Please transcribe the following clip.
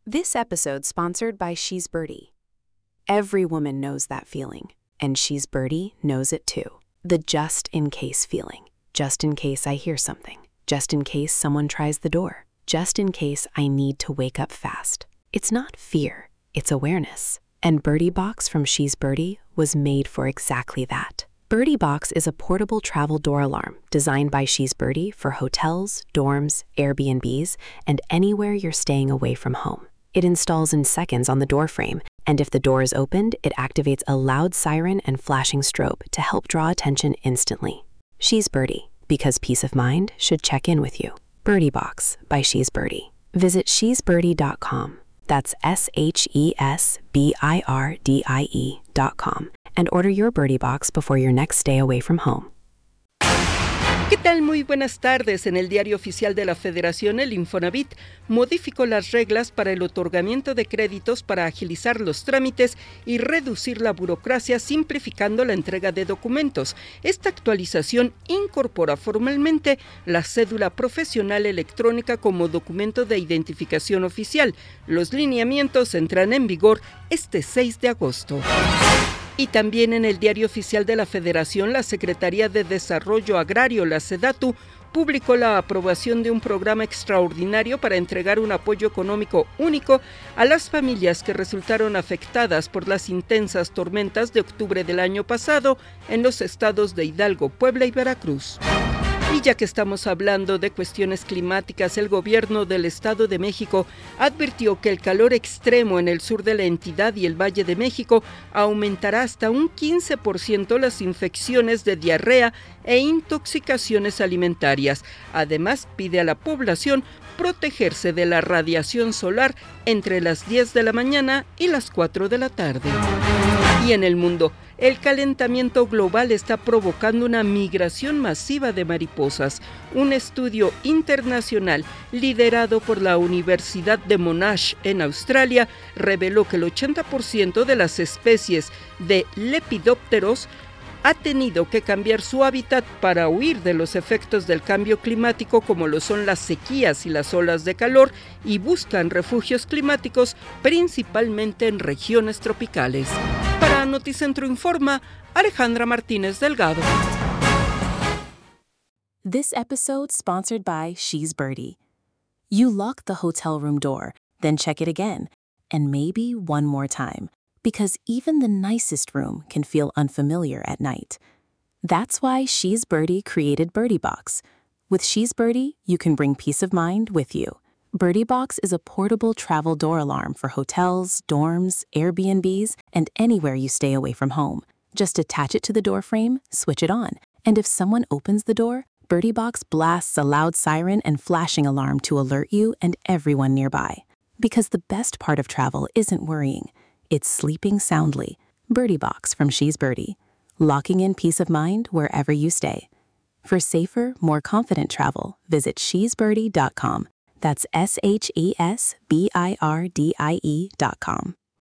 This episode sponsored by She's Birdie. Every woman knows that feeling, and She's Birdie knows it too. The just-in-case feeling. Just in case I hear something. Just in case someone tries the door. Just in case I need to wake up fast. It's not fear, it's awareness. And Birdie Box from She's Birdie was made for exactly that. Birdie Box is a portable travel door alarm designed by She's Birdie for hotels, dorms, Airbnbs, and anywhere you're staying away from home. It installs in seconds on the door frame, and if the door is opened, it activates a loud siren and flashing strobe to help draw attention instantly. She's Birdie, because peace of mind should check in with you. Birdie Box by She's Birdie. Visit shesbirdie.com. That's SHESBIRDIE.com. And order your Birdie Box before your next stay away from home. ¿Qué tal? Muy buenas tardes. En el Diario Oficial de la Federación, el Infonavit modificó las reglas para el otorgamiento de créditos para agilizar los trámites y reducir la burocracia, simplificando la entrega de documentos. Esta actualización incorpora formalmente la cédula profesional electrónica como documento de identificación oficial. Los lineamientos entran en vigor este 6 de agosto. Y también en el Diario Oficial de la Federación, la Secretaría de Desarrollo Agrario, la SEDATU, publicó la aprobación de un programa extraordinario para entregar un apoyo económico único a las familias que resultaron afectadas por las intensas tormentas de octubre del año pasado en los estados de Hidalgo, Puebla y Veracruz. Y ya que estamos hablando de cuestiones climáticas, el gobierno del Estado de México advirtió que el calor extremo en el sur de la entidad y el Valle de México aumentará hasta un 15% las infecciones de diarrea e intoxicaciones alimentarias. Además, pide a la población protegerse de la radiación solar entre las 10 de la mañana y las 4 de la tarde. Y en el mundo, el calentamiento global está provocando una migración masiva de mariposas. Un estudio internacional liderado por la Universidad de Monash en Australia reveló que el 80% de las especies de lepidópteros ha tenido que cambiar su hábitat para huir de los efectos del cambio climático, como lo son las sequías y las olas de calor, y buscan refugios climáticos principalmente en regiones tropicales. Para Noticentro Informa, Alejandra Martínez Delgado. This episode sponsored by She's Birdie. You lock the hotel room door, then check it again, and maybe one more time. Because even the nicest room can feel unfamiliar at night. That's why She's Birdie created Birdie Box. With She's Birdie, you can bring peace of mind with you. Birdie Box is a portable travel door alarm for hotels, dorms, Airbnbs, and anywhere you stay away from home. Just attach it to the door frame, switch it on, and if someone opens the door, Birdie Box blasts a loud siren and flashing alarm to alert you and everyone nearby. Because the best part of travel isn't worrying. It's sleeping soundly. Birdie Box from She's Birdie. Locking in peace of mind wherever you stay. For safer, more confident travel, visit shesbirdie.com. That's SHESBIRDIE.com.